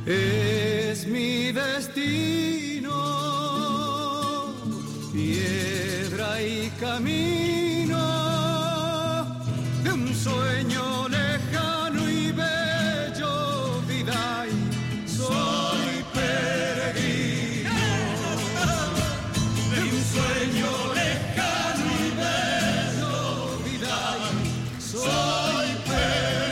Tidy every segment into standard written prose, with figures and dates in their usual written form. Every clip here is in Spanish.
Es mi destino, piedra y camino de un sueño lejano y bello, vida y soy peregrino de un sueño lejano y bello, vida y soy peregrino.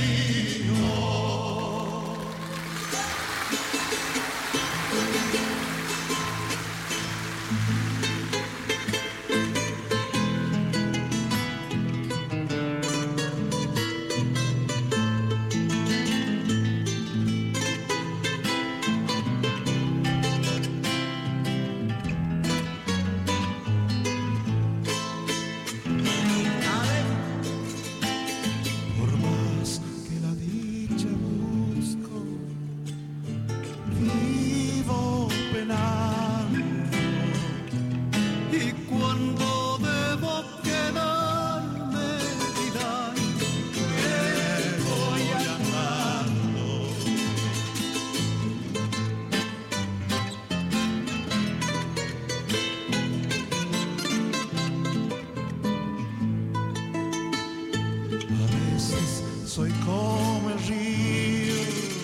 Soy como el río,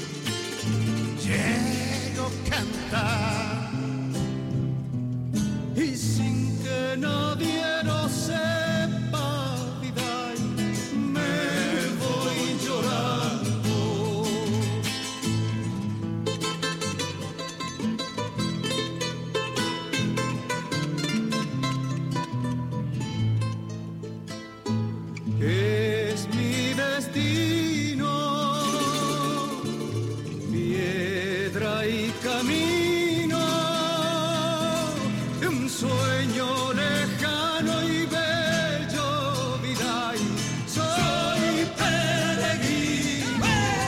llego a cantar y sin que nadie lo sepa, vida, me voy llorando. Es mi destino, piedra y camino de un sueño lejano y bello, vida y soy peregrino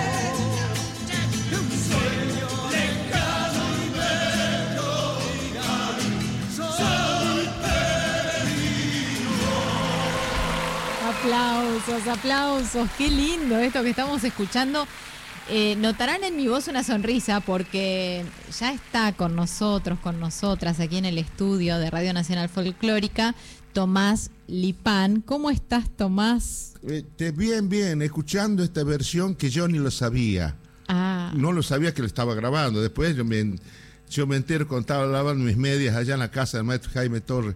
de un sueño lejano y bello, vida y soy peregrino. Aplausos, aplausos, qué lindo esto que estamos escuchando. Notarán en mi voz una sonrisa porque ya está con nosotros, con nosotras aquí en el estudio de Radio Nacional Folclórica, Tomás Lipán. ¿Cómo estás, Tomás? Bien, bien, escuchando esta versión que yo ni lo sabía. No lo sabía que lo estaba grabando. Después yo me entero cuando estaba lavando mis medias allá en la casa del maestro Jaime Torres.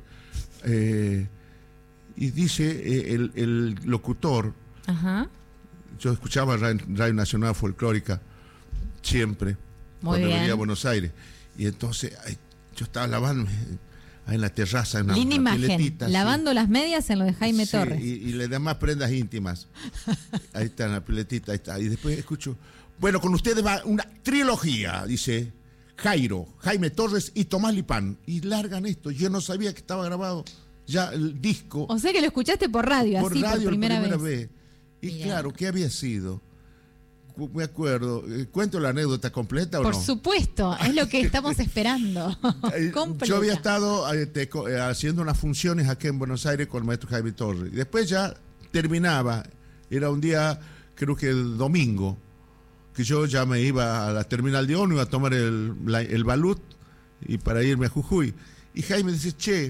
Y dice el locutor, Ajá. yo escuchaba Radio Nacional Folclórica siempre, Muy cuando bien. venía a Buenos Aires. Y entonces yo estaba lavando ahí en la terraza, en Linda una imagen, piletita, lavando las medias en lo de Jaime sí, Torres. y le demás prendas íntimas. Ahí está en la piletita, ahí está. Y después escucho, bueno, con ustedes va una trilogía, dice Jaime Torres y Tomás Lipán. Y largan esto, yo no sabía que estaba grabado ya el disco. O sea que lo escuchaste por radio, Por así, radio por primera vez. vez. Y Mirá. claro, ¿qué había sido? Me acuerdo. ¿Cuento la anécdota completa o Por no? supuesto, es lo que estamos esperando. Completa. Yo había estado haciendo unas funciones aquí en Buenos Aires con el maestro Jaime Torres. Y después ya terminaba. Era un día, creo que el domingo, que yo ya me iba a la terminal de ONU a tomar el balut y para irme a Jujuy. Y Jaime dice, che,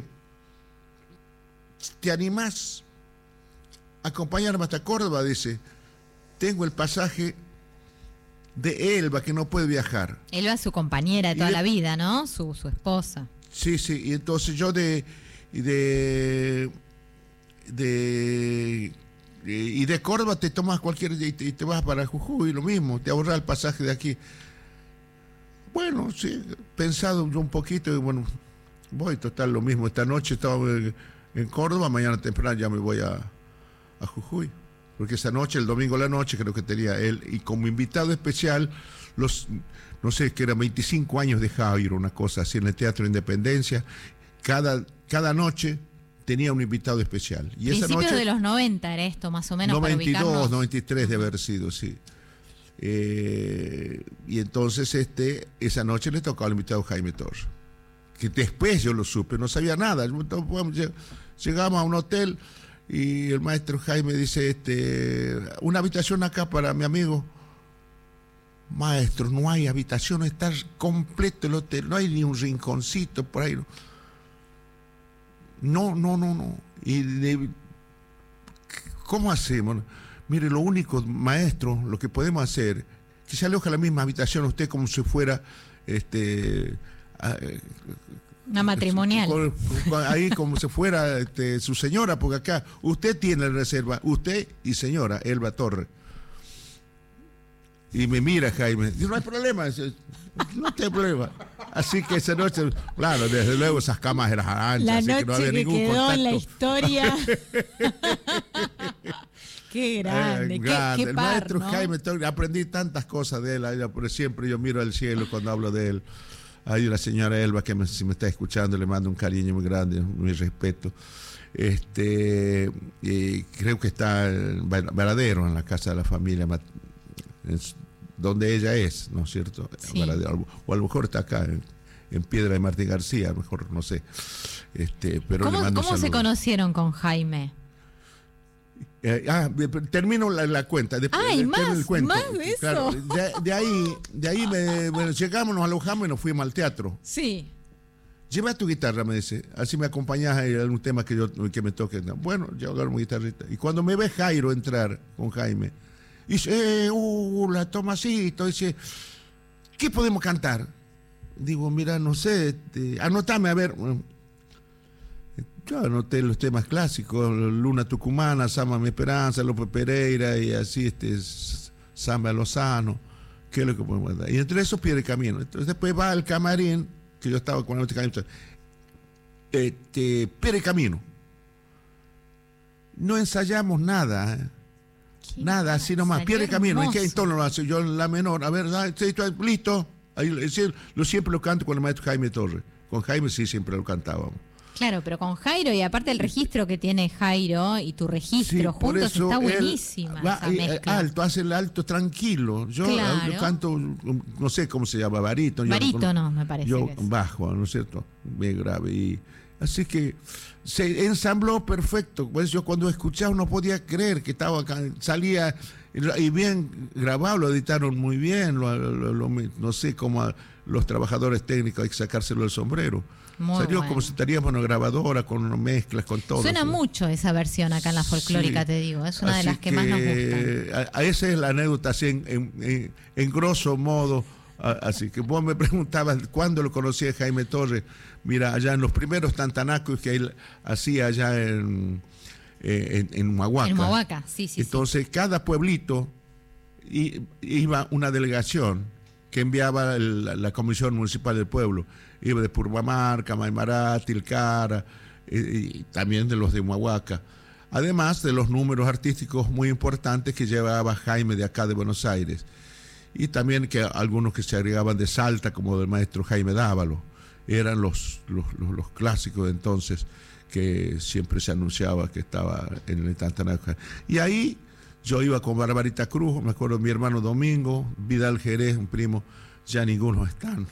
¿te animás a acompañarme hasta Córdoba? Dice, tengo el pasaje de Elba, que no puede viajar. Elba es su compañera de toda la vida, ¿no? Su esposa. Sí, sí, y entonces yo de Córdoba te tomas cualquier y te vas para Jujuy, lo mismo, te ahorras el pasaje de aquí. Bueno, sí, pensado yo un poquito y bueno, voy, total, lo mismo. Esta noche estaba en Córdoba, mañana temprano ya me voy a Jujuy. Porque esa noche, el domingo a la noche, creo que tenía él, y como invitado especial, no sé, que eran 25 años de Jairo, una cosa así, en el Teatro Independencia. Cada noche tenía un invitado especial. Y esa Principios noche, de los 90 era esto, más o menos, 92, para ubicarnos. 93 de haber sido, sí. Y entonces esa noche le tocó al invitado Jaime Torres, que después yo lo supe, no sabía nada. Llegamos a un hotel y el maestro Jaime dice, una habitación acá para mi amigo. maestro, no hay habitación, está completo el hotel, no hay ni un rinconcito por ahí. No. ¿Cómo hacemos? Mire, lo único, maestro, lo que podemos hacer, que se aloja en la misma habitación usted como si fuera una matrimonial. Ahí como si fuera su señora, porque acá usted tiene reserva, usted y señora Elba Torre. Y me mira Jaime, dice, no hay problema, no hay problema. Así que esa noche, claro, desde luego esas camas eran anchas, la así noche que no había que ningún quedó contacto. En la historia. Qué grande, grande. qué El par, maestro ¿no? Jaime Torre, aprendí tantas cosas de él, por siempre yo miro al cielo cuando hablo de él. Hay una señora Elba que si me está escuchando le mando un cariño muy grande, mi respeto. Y creo que está en Varadero, en la casa de la familia, donde ella es, ¿no es cierto? Sí. Varadero, o a lo mejor está acá en Piedra de Martín García, a lo mejor no sé. Pero le mando un ¿Cómo se saludo. conocieron con Jaime? Termino la cuenta. Después, ¡Ay, termino más! el cuento. ¡Más de eso! Claro, de ahí llegamos, nos alojamos y nos fuimos al teatro. Sí. Lleva tu guitarra, me dice, así me acompañás en algún tema que me toque. Bueno, yo agarro mi guitarrita. Y cuando me ve Jairo entrar con Jaime, dice, la Tomasito, dice, ¿qué podemos cantar? Digo, mira, no sé, anotame, a ver. Yo anoté los temas clásicos, Luna Tucumana, Samba Mi Esperanza, López Pereira y así, Samba Lozano, ¿qué es lo que podemos dar? Y entre esos Piedra y Camino. Entonces después va al camarín, que yo estaba con Piedra y Camino. No ensayamos nada, nada, así nomás, Piedra y Camino. ¿En qué tono lo hace? Yo en la menor, a ver, listo. Ahí, siempre lo canto con el maestro Jaime Torre. Con Jaime sí, siempre lo cantábamos. Claro, pero con Jairo, y aparte el registro que tiene Jairo y tu registro sí, juntos, está buenísima esa mezcla. Alto, hace el alto tranquilo. Yo canto, no sé cómo se llama, barítono. Barítono, me parece. Yo que es. bajo, ¿no es cierto? Bien grave. Y así que se ensambló perfecto. Pues yo cuando escuchaba no podía creer que estaba acá, salía y bien grabado, lo editaron muy bien, no sé cómo los trabajadores técnicos hay que sacárselo del sombrero. Muy Salió bueno. como si estaríamos en una grabadora con mezclas, con todo. Suena mucho esa versión acá en la folclórica, Sí. te digo. Es una de Así las que más nos gustan. Esa es la anécdota, así en grosso modo. Así que vos me preguntabas cuándo lo conocí a Jaime Torres. Mira, allá en los primeros tantanacos que él hacía allá en Humahuaca. En Humahuaca, sí. Entonces, cada pueblito iba una delegación que enviaba la Comisión Municipal del Pueblo. Iba de Purmamarca, Maimará, Tilcara, y también de los de Humahuaca. Además de los números artísticos muy importantes que llevaba Jaime de acá de Buenos Aires. Y también que algunos que se agregaban de Salta, como del maestro Jaime Dávalo. Eran los clásicos de entonces que siempre se anunciaba que estaba en el Tantanaca. Y ahí yo iba con Barbarita Cruz, me acuerdo mi hermano Domingo, Vidal Jerez, un primo, ya ninguno están.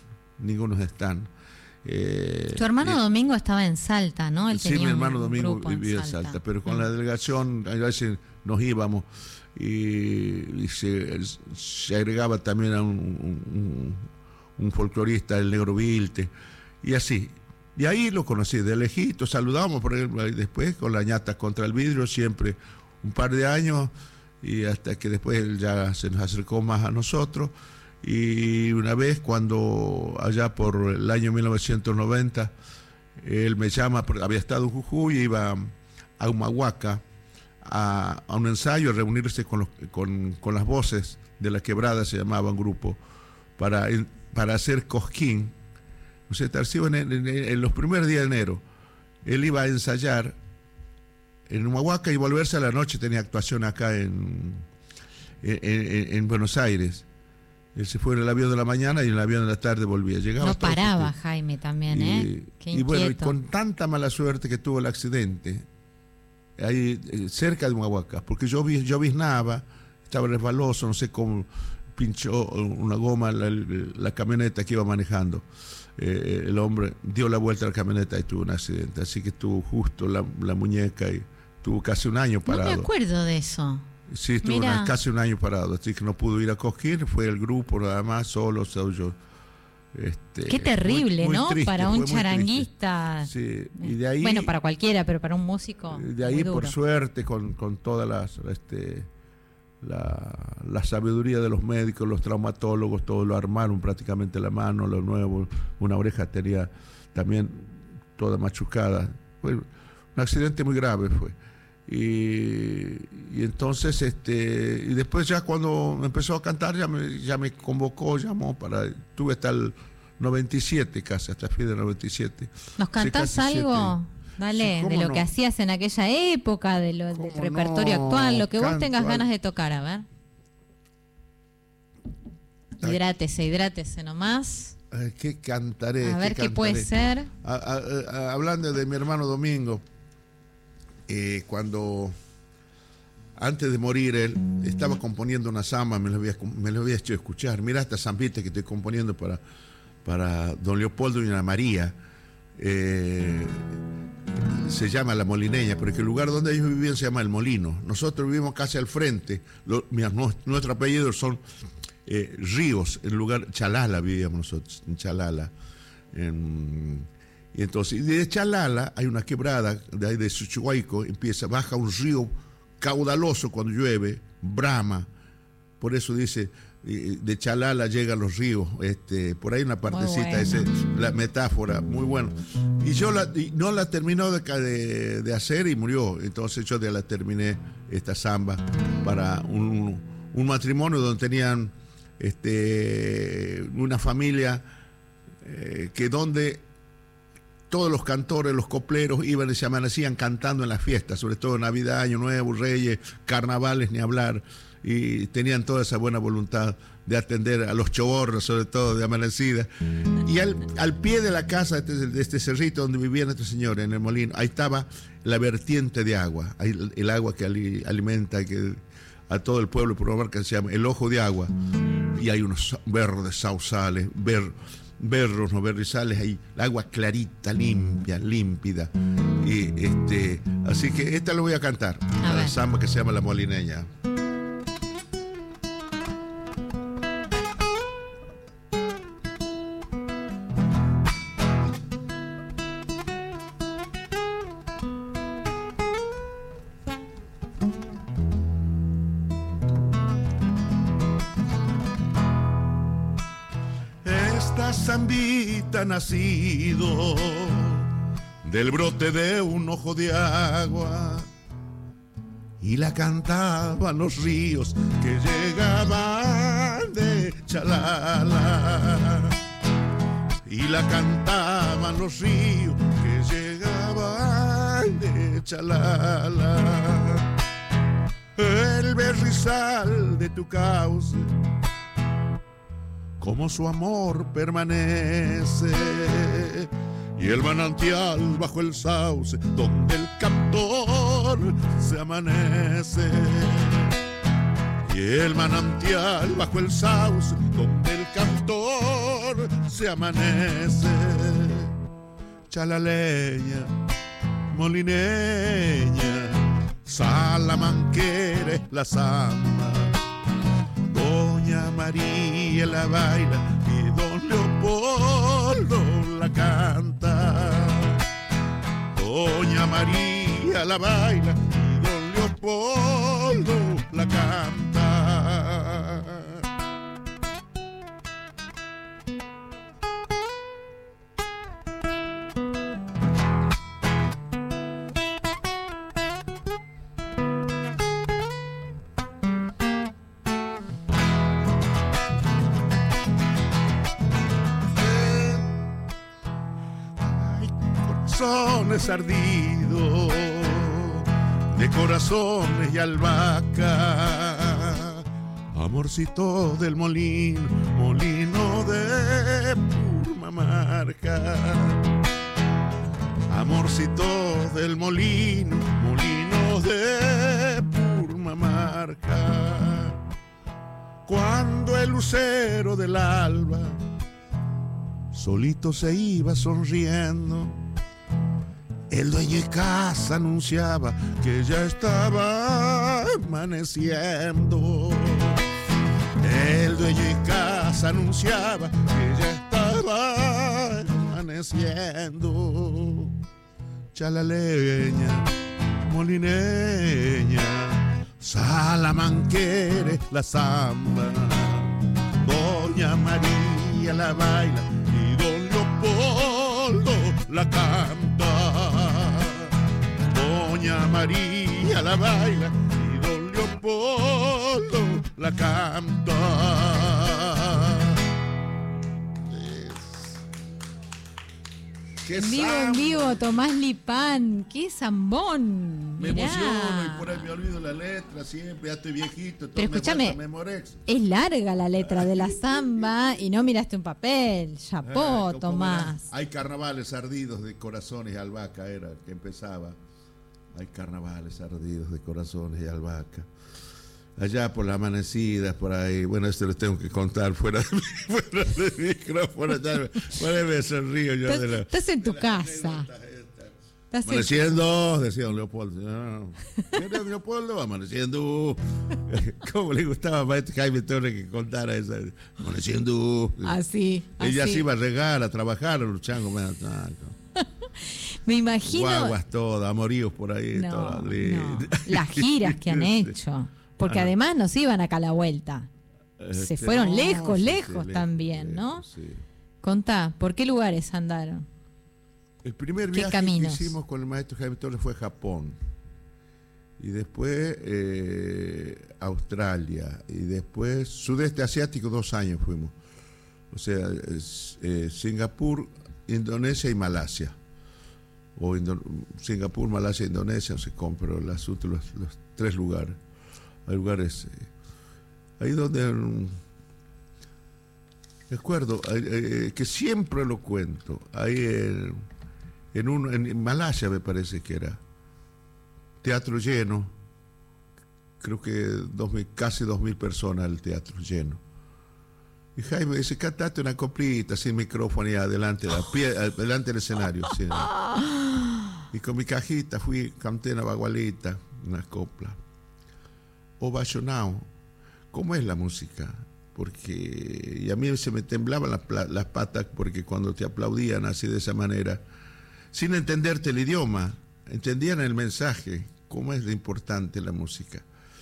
Tu hermano Domingo estaba en Salta, ¿no? Él sí, tenía mi hermano un Domingo grupo vivía en Salta, pero con la delegación a veces nos íbamos y se agregaba también a un folclorista, el Negro Vilte, y así. Y ahí lo conocí, de lejito, saludamos, por ejemplo, y después con la ñata contra el vidrio, siempre un par de años, y hasta que después él ya se nos acercó más a nosotros. Y una vez cuando allá por el año 1990 él me llama, había estado en Jujuy, iba a Humahuaca a un ensayo, a reunirse con las voces de la quebrada, se llamaba un grupo, para hacer cosquín. O sea, en los primeros días de enero él iba a ensayar en Humahuaca y volverse a la noche, tenía actuación acá en Buenos Aires. Él se fue en el avión de la mañana y en el avión de la tarde volvía. Llegaba no paraba Jaime también, Qué y bueno, y inquieto. con tanta mala suerte que tuvo el accidente, ahí cerca de Humahuaca, porque yo lloviznaba, estaba resbaloso, no sé cómo pinchó una goma la camioneta que iba manejando. El hombre dio la vuelta a la camioneta y tuvo un accidente, así que tuvo justo la muñeca y tuvo casi un año parado. No me acuerdo de eso. Sí, estuve casi un año parado, así que no pudo ir a Cosquín, fue el grupo nada más, solo, yo. Qué terrible, muy, ¿no? Triste, para un charanguista. Sí, y de ahí, bueno, para cualquiera, pero para un músico. De ahí, por suerte, con todas la sabiduría de los médicos, los traumatólogos, todo lo armaron prácticamente la mano, lo nuevo, una oreja tenía también toda machucada. Fue un accidente muy grave fue. Y entonces y después ya cuando empezó a cantar ya me convocó, llamó tuve hasta el 97 casi, hasta el fin del 97. ¿Nos cantás algo? Dale, sí, de lo que hacías en aquella época, del repertorio actual, lo que vos tengas ganas de tocar, a ver. Hidrátese nomás. ¿Qué cantaré? A ver qué puede ser. Hablando de mi hermano Domingo, cuando antes de morir él estaba componiendo una samba, me lo había hecho escuchar. Mira esta zambita que estoy componiendo para don Leopoldo y Ana María. Se llama La Molineña, porque el lugar donde ellos vivían se llama El Molino. Nosotros vivimos casi al frente. Nuestro apellido son Ríos, en lugar Chalala vivíamos nosotros, en Chalala. Y entonces, de Chalala hay una quebrada, de ahí de Suchihuayco, baja un río caudaloso cuando llueve, brama. Por eso dice, de Chalala llegan los ríos. Por ahí una partecita, la metáfora, muy buena. Y yo no la terminó de hacer y murió. Entonces yo la terminé, esta samba, para un matrimonio donde tenían una familia donde todos los cantores, los copleros iban y se amanecían cantando en las fiestas, sobre todo Navidad, Año Nuevo, Reyes, Carnavales, ni hablar, y tenían toda esa buena voluntad de atender a los choborros, sobre todo de amanecida. Y al pie de la casa de este cerrito donde vivían estos señores, en el molino, ahí estaba la vertiente de agua, el agua que alimenta a todo el pueblo, por una marca que se llama El Ojo de Agua, y hay unos verdes sausales, berros, no berrizales, ahí, el agua clarita, limpia, límpida. Y así que esta lo voy a cantar, la samba que se llama La Molineña. Zambita nacido del brote de un ojo de agua, y la cantaban los ríos que llegaban de Chalala, y la cantaban los ríos que llegaban de Chalala. El berrizal de tu cauce, como su amor permanece, y el manantial bajo el sauce, donde el cantor se amanece. Y el manantial bajo el sauce, donde el cantor se amanece. Chalaleña, molineña, salamanquera es la samba. Doña María la baila y don Leopoldo la canta. Doña María la baila y don Leopoldo la canta. Ardido de corazones y albahaca, amorcito del molino, molino de Purmamarca, amorcito del molino, molino de Purmamarca. Cuando el lucero del alba solito se iba sonriendo, el dueño de casa anunciaba que ya estaba amaneciendo. El dueño de casa anunciaba que ya estaba amaneciendo. Chalaleña, molineña, salamanquere la zamba. Doña María la baila y don Leopoldo la canta. Doña María la baila y don Leopoldo la canta. En vivo, Tomás Lipán, qué zambón. Me Mirá. emociono y por ahí me olvido la letra siempre, ya estoy viejito. Pero escúchame, es larga la letra de la zamba y no miraste un papel. Chapó, Tomás. Hay carnavales ardidos de corazones y albahaca, era que empezaba. Hay carnavales ardidos de corazones y albahaca. Allá por las amanecidas, por ahí. Bueno, esto lo tengo que contar fuera de micrófono. Por ahí me sonrío yo de la. Estás en tu casa. Amaneciendo, decía don Leopoldo. Don Leopoldo, amaneciendo. ¿Cómo le gustaba a maestro Jaime Torres que contara eso? Amaneciendo. Así. Ella se iba a regar, a trabajar, a los changos. Me imagino. Guaguas todas, amoríos por ahí. No, todas, no. Las giras que han hecho. Porque además nos iban acá a la vuelta. Se fueron lejos también, ¿no? Sí. Contá, ¿por qué lugares andaron? El primer viaje que hicimos con el maestro Jaime Torres fue Japón. Y después Australia. Y después Sudeste Asiático, 2 años fuimos. O sea, Singapur, Indonesia y Malasia. O Singapur, Malasia, Indonesia, no sé cómo, pero los 3 lugares. Hay lugares ahí donde recuerdo que siempre lo cuento. Ahí en Malasia me parece que era teatro lleno, creo que casi 2.000 personas el teatro lleno. Y Jaime dice, cantate una coplita sin micrófono y adelante del escenario. Sí. Y con mi cajita canté una bagualita, una copla. Ovacionado. ¿Cómo es la música? Porque y a mí se me temblaban las patas porque cuando te aplaudían así de esa manera, sin entenderte el idioma, entendían el mensaje, cómo es de importante la música.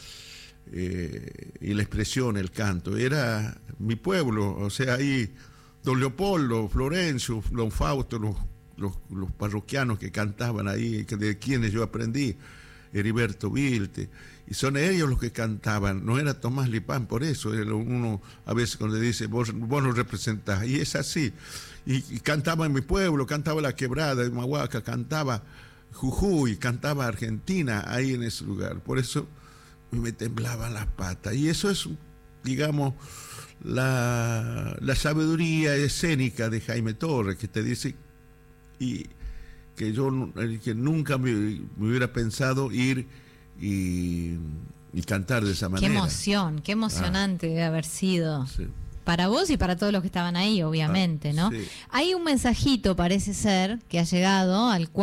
Y la expresión, el canto. Era mi pueblo, o sea, ahí don Leopoldo, Florencio, don Fausto, los parroquianos que cantaban ahí, de quienes yo aprendí, Heriberto Vilte, y son ellos los que cantaban, no era Tomás Lipán, por eso uno a veces cuando le dice, vos nos representás, y es así, y cantaba en mi pueblo, cantaba La Quebrada de Humahuaca, cantaba Jujuy, cantaba Argentina, ahí en ese lugar, por eso me temblaban las patas, y eso es, digamos, la sabiduría escénica de Jaime Torres, que te dice, y que nunca me hubiera pensado ir y cantar de esa manera. Qué emoción, qué emocionante debe haber sido. Sí. Para vos y para todos los que estaban ahí, obviamente, ¿no? Sí. Hay un mensajito, parece ser, que ha llegado al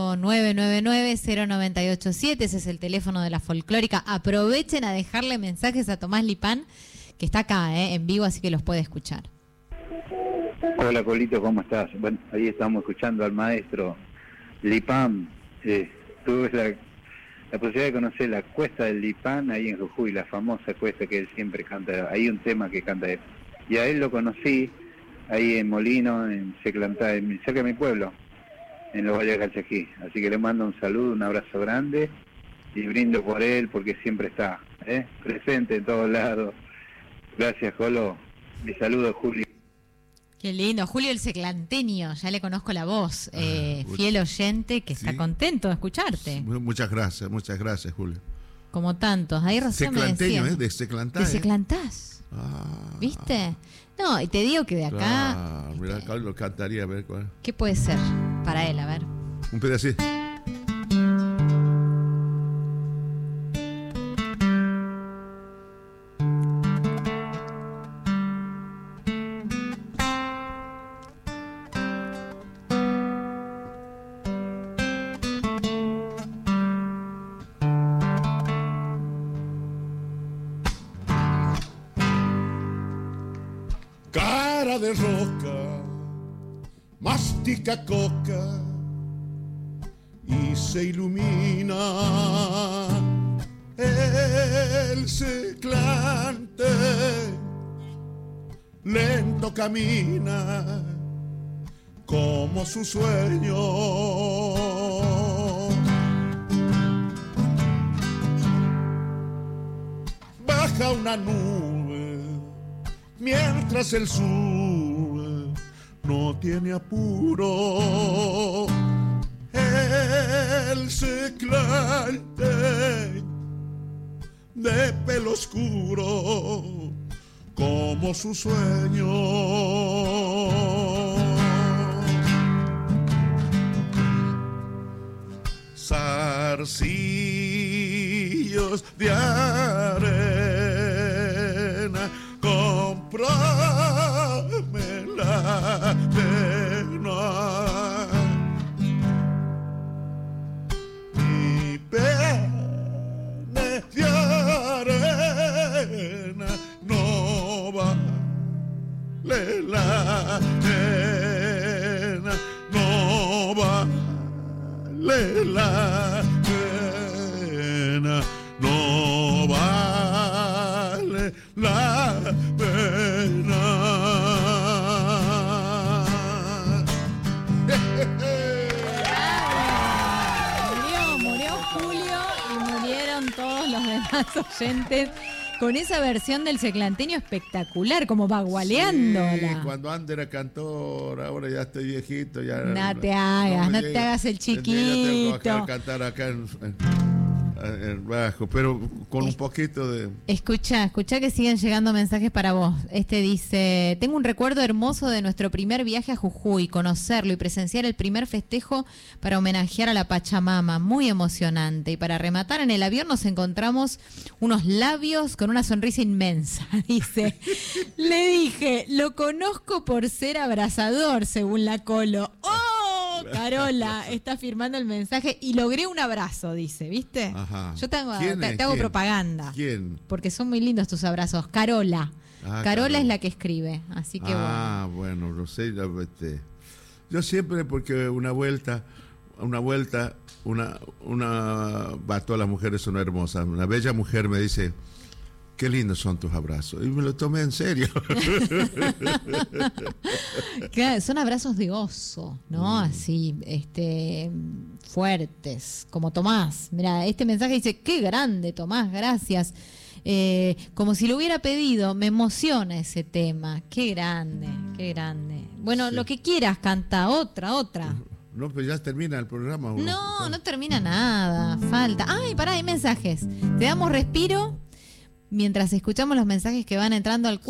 4999-0987, ese es el teléfono de la folclórica. Aprovechen a dejarle mensajes a Tomás Lipán, que está acá, en vivo, así que los puede escuchar. Hola, Colito, ¿cómo estás? Bueno, ahí estamos escuchando al maestro Lipán. Tuve la posibilidad de conocer la cuesta del Lipán ahí en Jujuy, la famosa cuesta que él siempre canta. Hay un tema que canta él. Y a él lo conocí ahí en Molino, en Seclantá, cerca de mi pueblo, en los Valles de Calchaquí. Así que le mando un saludo, un abrazo grande y brindo por él porque siempre está presente en todos lados. Gracias, Colo. Mi saludo, Julio. Qué lindo, Julio el Seclanteño, ya le conozco la voz, fiel oyente que está contento de escucharte. Muchas gracias, Julio. Como tantos, ahí Rocío me decía. De Seclantá. De Seclantás, ¿viste? No, y te digo que de acá... Mirá, lo cantaría, a ver cuál. ¿Qué puede ser para él? A ver. Un pedacito. cara de roca, mastica coca y se ilumina el ciclante, lento camina como su sueño. Baja una nube mientras él sube, no tiene apuro. El ciclante de pelo oscuro como su sueño. Zarcillos de arena, cómprame la pena. Mi pene de arena no vale la pena, no vale la pena, no vale la pena. Murió Julio y murieron todos los demás oyentes con esa versión del seclanteño espectacular, como bagualeándola. Sí, cuando antes era cantor, ahora ya estoy viejito. Ya No te hagas, no te hagas el chiquito. Tengo que cantar acá en bajo, pero con un poquito de... Escucha que siguen llegando mensajes para vos. Este dice: tengo un recuerdo hermoso de nuestro primer viaje a Jujuy, conocerlo y presenciar el primer festejo para homenajear a la Pachamama, muy emocionante. Y para rematar, en el avión nos encontramos unos labios con una sonrisa inmensa. Dice: le dije, lo conozco por ser abrazador, según la Colo. ¡Oh! Carola está firmando el mensaje y logré un abrazo, dice, ¿viste? Ajá. Yo te hago ¿Quién? propaganda. ¿Quién? Porque son muy lindos tus abrazos. Carola. Carola es la que escribe, así que bueno, no sé, yo siempre, porque una vuelta, todas las mujeres son hermosas. Una bella mujer me dice: qué lindos son tus abrazos. Y me lo tomé en serio. Claro, son abrazos de oso, ¿no? Así, fuertes, como Tomás. Mira, este mensaje dice: qué grande, Tomás, gracias. Como si lo hubiera pedido, me emociona ese tema. Qué grande, qué grande. Bueno, sí. Lo que quieras, canta otra. No, pues ya termina el programa. No termina nada, falta. Ay, pará, hay mensajes. Te damos respiro mientras escuchamos los mensajes que van entrando al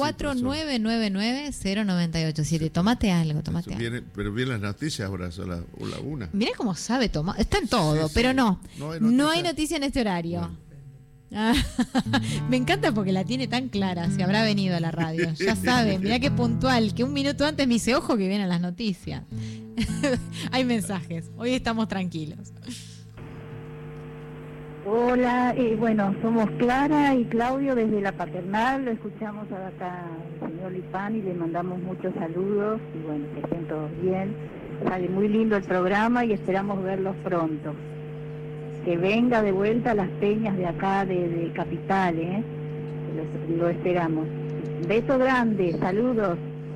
4999-0987. Tomate algo. Pero vienen las noticias ahora, son la una. Mirá cómo sabe Tomás. Está en todo, sí. Pero no hay noticia en este horario. No. Me encanta porque la tiene tan clara. Si habrá venido a la radio, ya sabe. Mirá qué puntual, que un minuto antes me dice: ojo que vienen las noticias. Hay mensajes, hoy estamos tranquilos. Hola, bueno, somos Clara y Claudio desde La Paternal. Lo escuchamos acá al señor Lipán y le mandamos muchos saludos y bueno, que estén todos bien. Sale muy lindo el programa y esperamos verlos pronto. Que venga de vuelta a las peñas de acá de Capital, lo esperamos. Beso grande, saludos.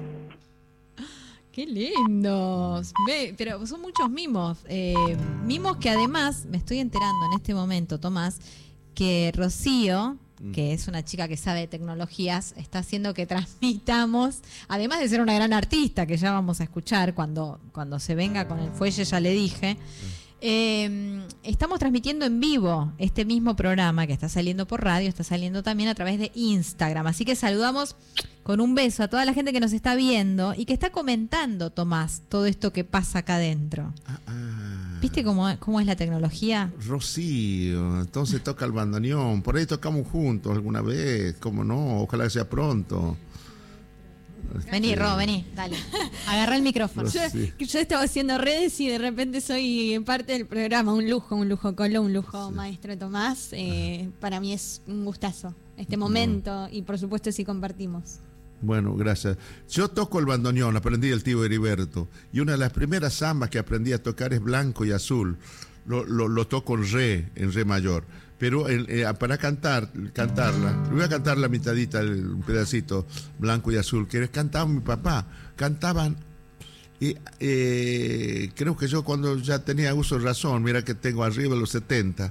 ¡Qué lindos! Pero son muchos mimos. Mimos que además, me estoy enterando en este momento, Tomás, que Rocío, que es una chica que sabe de tecnologías, está haciendo que transmitamos, además de ser una gran artista, que ya vamos a escuchar cuando se venga con el fuelle, ya le dije. Estamos transmitiendo en vivo este mismo programa que está saliendo por radio, está saliendo también a través de Instagram. Así que saludamos con un beso a toda la gente que nos está viendo y que está comentando, Tomás, todo esto que pasa acá adentro. ¿Viste cómo es la tecnología? Rocío, entonces toca el bandoneón. Por ahí tocamos juntos alguna vez, ¿cómo no? Ojalá que sea pronto. Vení, Ro, vení, dale. Agarrá el micrófono. Yo estaba haciendo redes y de repente soy parte del programa. Un lujo, Colo, un lujo, maestro Tomás. Para mí es un gustazo este momento y por supuesto si compartimos. Bueno, gracias. Yo toco el bandoneón, aprendí del tío Heriberto. Y una de las primeras zambas que aprendí a tocar es Blanco y Azul. Lo toco en re mayor. Pero para cantarla, le voy a cantar la mitadita, un pedacito, Blanco y Azul, que cantaba mi papá. Cantaban, creo que yo cuando ya tenía uso de razón, mira que tengo arriba de los 70,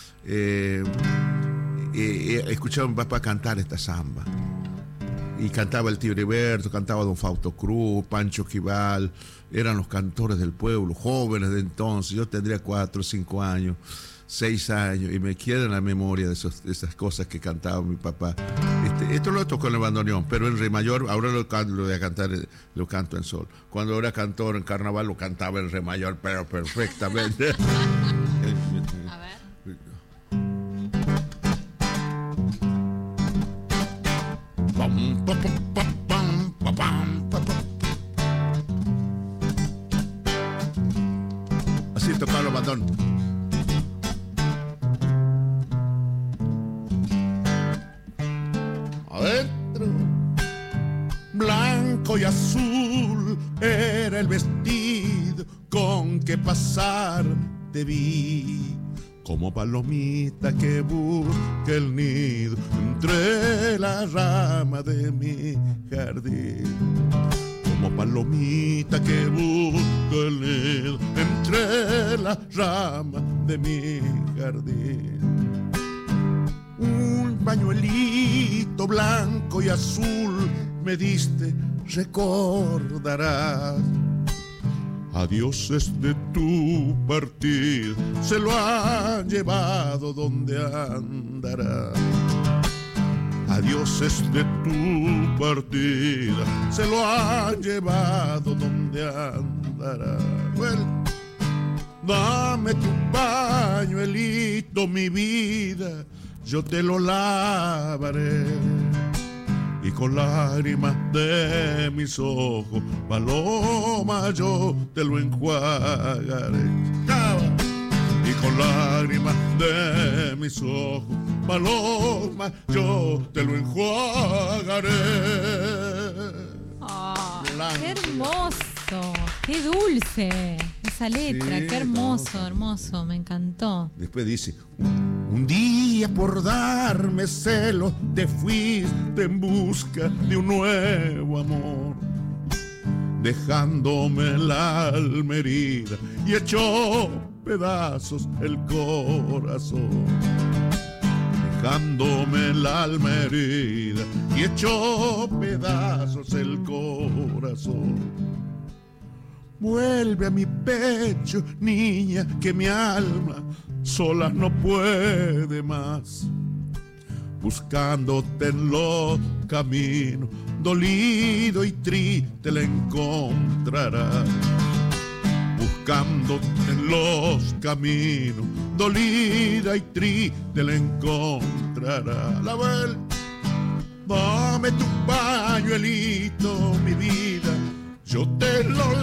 escuchaba a mi papá cantar esta samba. Y cantaba el tío Heriberto, cantaba don Fausto Cruz, Pancho Quibal, eran los cantores del pueblo, jóvenes de entonces. Yo tendría 4 o 5 años, 6 años, y me queda en la memoria de esas cosas que cantaba mi papá. Esto lo tocó en el bandoneón, pero en re mayor, ahora lo voy a cantar, lo canto en sol. Cuando era cantor en carnaval lo cantaba en re mayor, pero perfectamente. A ver. Así tocaba los bandones. Adentro, blanco y azul era el vestido con que pasar te vi. Como palomita que busca el nido entre las ramas de mi jardín. Como palomita que busca el nido entre las ramas de mi jardín. Un pañuelito blanco y azul me diste, recordarás. Adiós es de tu partida, se lo han llevado donde andará. Adiós es de tu partida, se lo han llevado donde andará. Bueno, dame tu pañuelito, mi vida, yo te lo lavaré. Y con lágrimas de mis ojos, paloma, yo te lo enjuagaré. Y con lágrimas de mis ojos, paloma, yo te lo enjuagaré. Oh, ¡qué hermoso! ¡Qué dulce! Esa letra, Sí, qué hermoso, hermoso, me encantó. Después dice: un día por darme celos te fuiste en busca de un nuevo amor, dejándome la alma herida y echó pedazos el corazón. Dejándome el alma herida y echó pedazos el corazón. Vuelve a mi pecho, niña, que mi alma sola no puede más. Buscándote en los caminos, dolido y triste la encontrarás. Buscándote en los caminos, dolida y triste la encontrarás. La vuelta, dame tu pañuelito, mi vida, yo te lo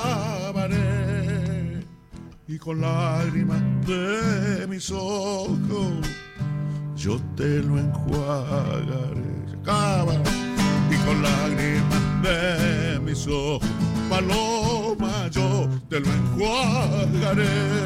lavaré. Y con lágrimas de mis ojos, yo te lo enjuagaré. Acaba. Y con lágrimas de mis ojos, paloma, yo te lo enjuagaré.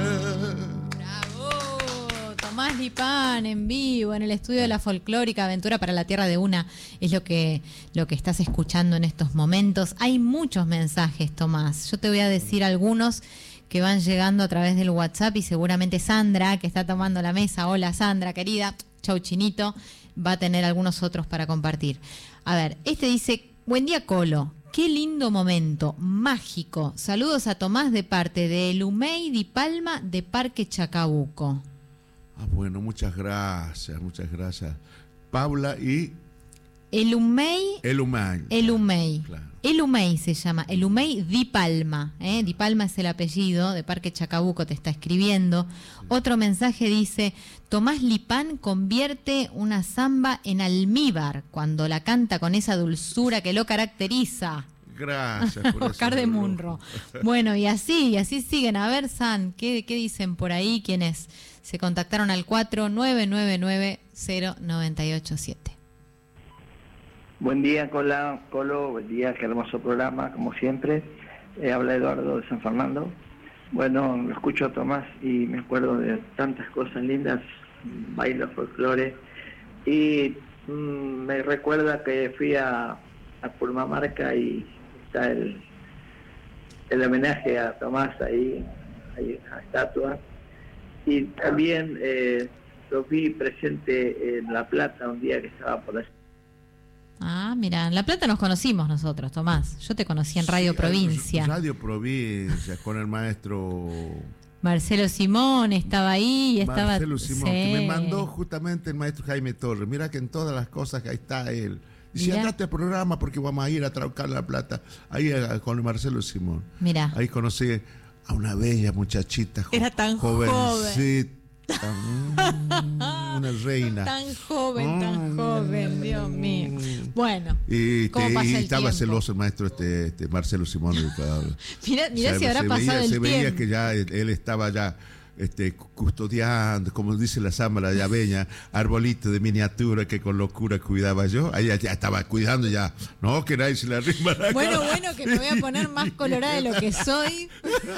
¡Bravo! Tomás Lipán en vivo en el estudio de la folclórica Aventura para la Tierra de Una. Es lo que estás escuchando en estos momentos. Hay muchos mensajes, Tomás. Yo te voy a decir algunos que van llegando a través del WhatsApp y seguramente Sandra, que está tomando la mesa. Hola, Sandra, querida. Chau, Chinito. Va a tener algunos otros para compartir. A ver, este dice: buen día, Colo. Qué lindo momento, mágico. Saludos a Tomás de parte de Elumey Di Palma de Parque Chacabuco. Ah, bueno, muchas gracias, muchas gracias. Paula y Elumey. Elumey. Claro. Elumey se llama, Elumey Di Palma. Di Palma es el apellido, de Parque Chacabuco te está escribiendo. Sí. Otro mensaje dice: Tomás Lipán convierte una samba en almíbar cuando la canta con esa dulzura que lo caracteriza. Gracias por Oscar de Munro. Bueno, y así siguen. A ver, San, ¿qué dicen por ahí quienes se contactaron al 4999-0987? Buen día, Colo, buen día, qué hermoso programa, como siempre. Habla Eduardo de San Fernando. Bueno, lo escucho a Tomás y me acuerdo de tantas cosas lindas, bailo, folclore, y me recuerda que fui a Purmamarca y está el homenaje a Tomás ahí, hay una estatua. Y también lo vi presente en La Plata un día que estaba por allá. Ah, mira, en La Plata nos conocimos nosotros, Tomás. Yo te conocí en Radio Provincia. Radio Provincia, con el maestro Marcelo Simón estaba ahí y estaba... Marcelo Simón, sí, que me mandó justamente el maestro Jaime Torres. Mira que en todas las cosas que ahí está él. Dice, andate al programa porque vamos a ir a Traucar La Plata. Ahí con Marcelo Simón. Mira. Ahí conocí a una bella muchachita. Era tan jovencita. Una reina. Tan joven, Dios mío. Bueno, y estaba tiempo? celoso el maestro Marcelo Simón. Mirá si habrá pasado el tiempo. Se veía que ya él estaba ya custodiando, como dice la samba, la llaveña, arbolito de miniatura que con locura cuidaba yo. Ahí ya estaba cuidando ya. No, que nadie se la rima la Bueno, cara. que me voy a poner más colorada de lo que soy.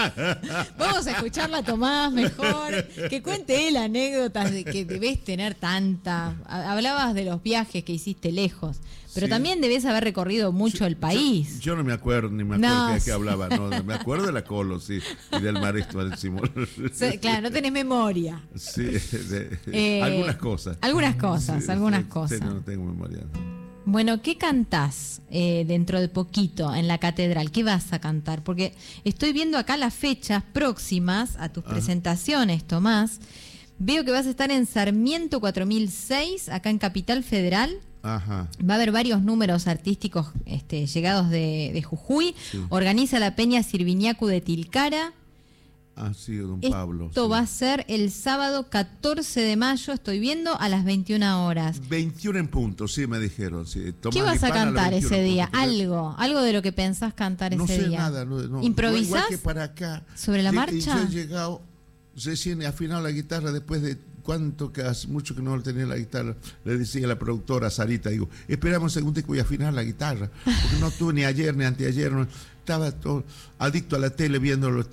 Vamos a escucharla a Tomás mejor. Que cuente él anécdotas de que debes tener tanta. Hablabas de los viajes que hiciste lejos, pero Sí. también debes haber recorrido mucho el país. Yo no me acuerdo, ni me acuerdo de qué hablaba. No, me acuerdo de la Colo, sí, y del maestro Simón. Claro, no tenés memoria. Sí, algunas cosas. Algunas cosas. Sí, no tengo memoria. Bueno, ¿qué cantás dentro de poquito en la catedral? ¿Qué vas a cantar? Porque estoy viendo acá las fechas próximas a tus presentaciones, Tomás. Veo que vas a estar en Sarmiento 4006, acá en Capital Federal. Ajá. Va a haber varios números artísticos llegados de Jujuy. Sí. Organiza la Peña Sirviñacu de Tilcara. Ah, sí, don Pablo. Esto sí. va a ser el sábado 14 de mayo, estoy viendo, a las 21 horas. 21 en punto, sí, me dijeron. Sí. ¿Qué vas a cantar ese día? Algo de lo que pensás cantar ese día. No sé nada. No, ¿Improvisás? Igual que para acá. ¿Sobre la marcha? Yo he llegado, recién he afinado la guitarra después de que hace mucho que no tenía la guitarra. Le decía a la productora Sarita, digo, esperamos un segundo que voy a afinar la guitarra, porque no tuve ni ayer ni anteayer, estaba todo adicto a la tele viendo los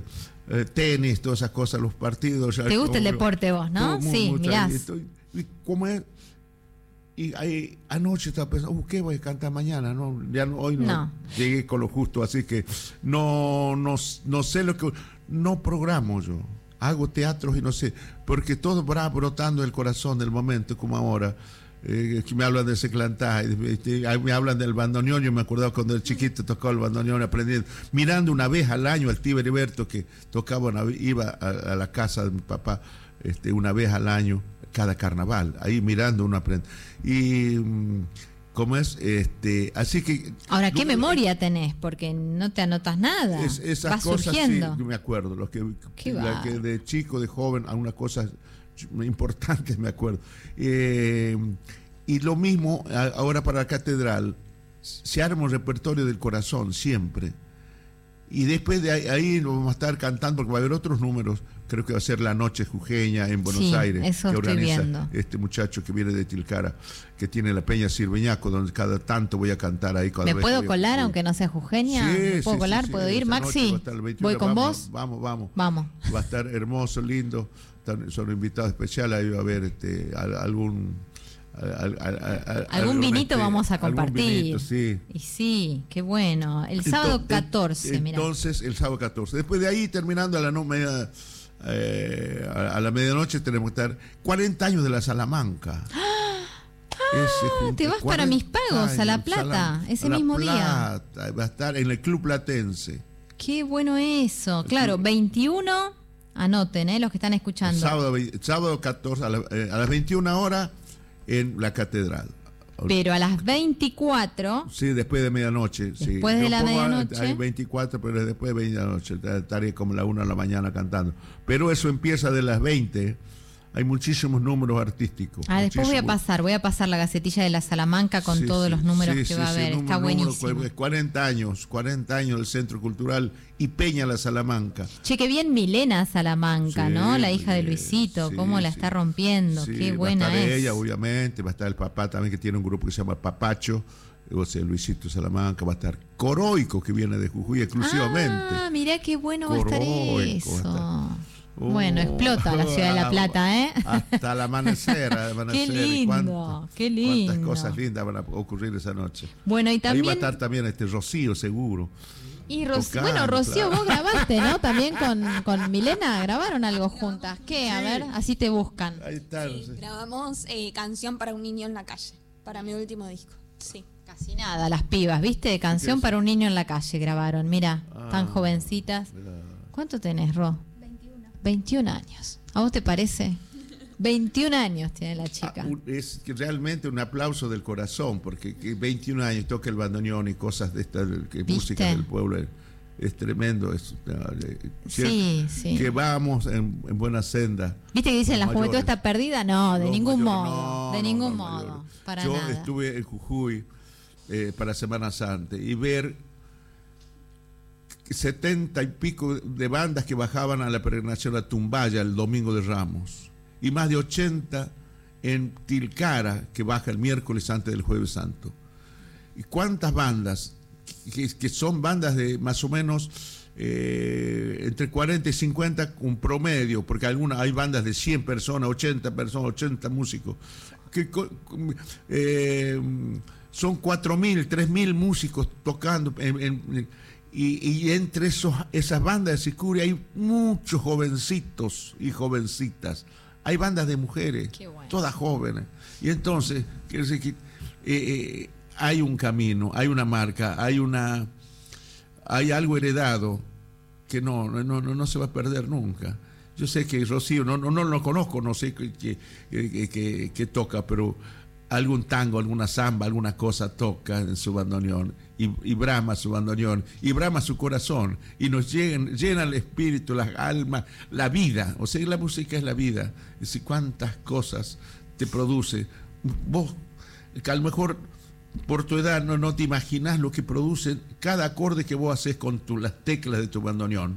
tenis, todas esas cosas, los partidos. ¿Te gusta el deporte vos, no? Sí, mirás. ¿Cómo es? Y ahí, anoche estaba pensando, ¿qué voy a cantar mañana? No, hoy no llegué con lo justo, así que no sé lo que... No programo yo. Hago teatros y no sé, porque todo va brotando del corazón del momento, como ahora. Que me hablan de Seclantá, me hablan del bandoneón. Yo me acordaba cuando el chiquito tocaba el bandoneón, aprendiendo, mirando una vez al año al tío Heriberto, que tocaba, iba a la casa de mi papá una vez al año, cada carnaval, ahí mirando uno aprende. Y ¿cómo es? Así que... Ahora, ¿qué memoria tenés? Porque no te anotas nada. Esas vas cosas surgiendo. sí, me acuerdo. Que de chico, de joven, algunas cosas importantes me acuerdo. Y lo mismo ahora para la catedral. Se arma un repertorio del corazón siempre. Y después de ahí lo vamos a estar cantando, porque va a haber otros números. Creo que va a ser la Noche Jujeña en Buenos Aires, eso que organiza viendo. Este muchacho que viene de Tilcara, que tiene la Peña Sirviñaco, donde cada tanto voy a cantar ahí. ¿Me puedo colar aunque no sea jujeña? ¿Me puedo colar? ¿Puedo ir, Maxi? ¿Voy con vos? Vamos. Vamos. Va a estar hermoso, lindo. Son invitados especiales. Ahí va a haber algún vinito vamos a compartir. Vinito, sí. Y sí, qué bueno. El sábado 14, mirá. Entonces, el sábado 14. Después de ahí, terminando a la medianoche, tenemos que estar 40 años de la Salamanca. Te vas para Mis Pagos, a La Plata, ese mismo día. Va a estar en el Club Platense. Qué bueno eso. Claro, 21, anoten, los que están escuchando. Sábado 14, a las 21 horas en la catedral. Pero a las 24. Sí, después de medianoche. Después de la medianoche. Hay 24, pero después de medianoche. Estaré como la 1 de la mañana cantando. Pero eso empieza de las 20 hay muchísimos números artísticos. Después voy a pasar la Gacetilla de la Salamanca con todos los números que va a haber. Está buenísimo. 40 años del Centro Cultural y Peña La Salamanca. Che, qué bien Milena Salamanca, Sí, ¿no? La hija de Luisito, sí, cómo la está rompiendo, Sí, qué buena va a estar es. ella, obviamente, va a estar el papá también, que tiene un grupo que se llama Papacho, o sea, Luisito Salamanca, va a estar Coroico, que viene de Jujuy exclusivamente. Mirá qué bueno va a estar Coroico eso. Bueno, explota la ciudad de La Plata, ¿eh? Hasta el amanecer. Qué lindo, qué lindo. Cuántas cosas lindas van a ocurrir esa noche. Bueno, y también... Ahí va a estar también Rocío, seguro. Y Tocando, Rocío, claro. vos grabaste, ¿no? También con Milena, grabaron algo juntas. ¿Qué? A ver, así te buscan. Ahí está. Sí, grabamos Canción para un niño en la calle, para mi último disco. Sí. Casi nada, las pibas, ¿viste? Canción para un niño en la calle grabaron. Mira, tan jovencitas. Mirá. ¿Cuánto tenés, Ro? 21 años. ¿A vos te parece? 21 años tiene la chica. Es que realmente un aplauso del corazón, porque 21 años toca el bandoneón y cosas de esta música del pueblo. Es tremendo. Sí. Que vamos en buena senda. ¿Viste que dicen la juventud mayores. está perdida? No, de Los ningún mayores, modo. no, De ningún no, modo. mayores. Para Yo nada. estuve en Jujuy para Semana Santa y ver 70 y pico de bandas que bajaban a la peregrinación a Tumbaya el domingo de Ramos y más de 80 en Tilcara, que baja el miércoles antes del Jueves Santo. ¿Y cuántas bandas? Que son bandas de más o menos entre 40 y 50, un promedio, porque hay bandas de 100 personas, 80 personas, 80 músicos, que son 4.000, 3.000 músicos tocando y entre esas bandas de Sicuri hay muchos jovencitos y jovencitas. Hay bandas de mujeres, bueno. Todas jóvenes. Y entonces, quiero decir que hay un camino, hay una marca, hay algo heredado que no se va a perder nunca. Yo sé que Rocío, no lo conozco, no sé qué toca, pero algún tango, alguna samba, alguna cosa toca en su bandoneón y brama su bandoneón y brama su corazón y nos llena el espíritu, las almas, la vida. O sea, la música es la vida. Es decir, cuántas cosas te produce. Vos, que a lo mejor por tu edad no te imaginás lo que produce cada acorde que vos haces con las teclas de tu bandoneón.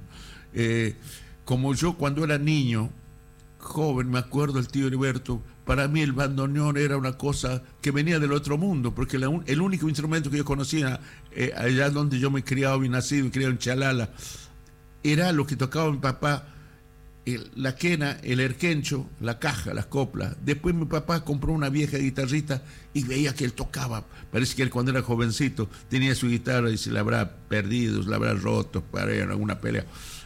Como yo cuando era niño, joven, me acuerdo el tío Heriberto, para mí el bandoneón era una cosa que venía del otro mundo, porque el único instrumento que yo conocía allá donde yo me criaba y nacido y criado en Chalala, era lo que tocaba mi papá, la quena, el erquencho, la caja, las coplas. Después mi papá compró una vieja guitarrita y veía que él tocaba. Parece que él cuando era jovencito tenía su guitarra y se la habrá perdido, se la habrá roto para ir a alguna pelea.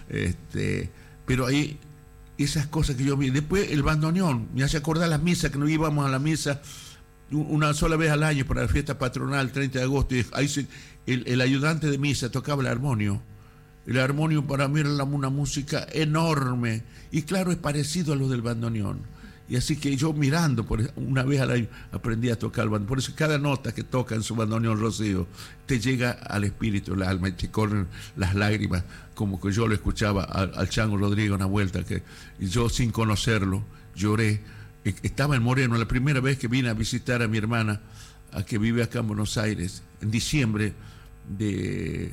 Pero ahí esas cosas que yo vi. Después el bandoneón, me hace acordar las misas, que nos íbamos a la misa una sola vez al año para la fiesta patronal, 30 de agosto, y ahí el ayudante de misa tocaba el armonio. El armonio para mí era una música enorme, y claro, es parecido a lo del bandoneón. Y así que yo mirando, una vez al año, aprendí a tocar el bandoneón. Por eso cada nota que toca en su bandoneón, Rocío, te llega al espíritu, al alma, y te corren las lágrimas, como que yo lo escuchaba al Chango Rodríguez una vuelta, que yo sin conocerlo lloré. Estaba en Moreno, la primera vez que vine a visitar a mi hermana, a que vive acá en Buenos Aires, en diciembre de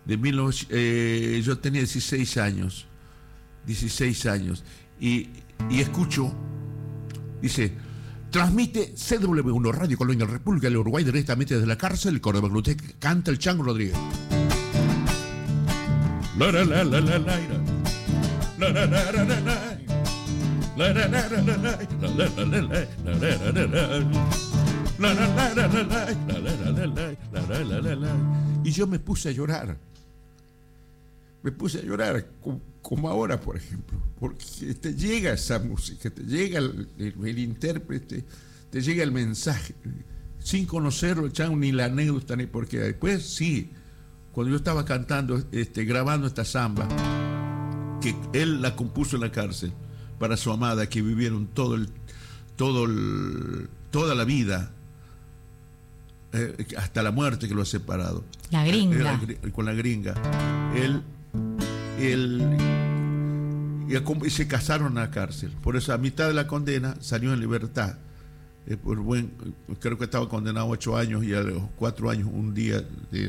1900, yo tenía 16 años, y escucho, dice, transmite CW1 Radio Colonia República del Uruguay directamente desde la cárcel Córdoba. Usted canta el Chango Rodríguez. La la la la la la la la la la la la. Y yo me puse a llorar. Como ahora, por ejemplo, porque te llega esa música, te llega el intérprete, te llega el mensaje, sin conocerlo, el Chango, ni la anécdota, ni por qué. Después sí, cuando yo estaba cantando, grabando esta samba, que él la compuso en la cárcel para su amada, que vivieron toda la vida, hasta la muerte que lo ha separado. La gringa. Con la gringa. y se casaron en la cárcel. Por eso a mitad de la condena salió en libertad. Creo que estaba condenado a 8 años y a los 4 años un día.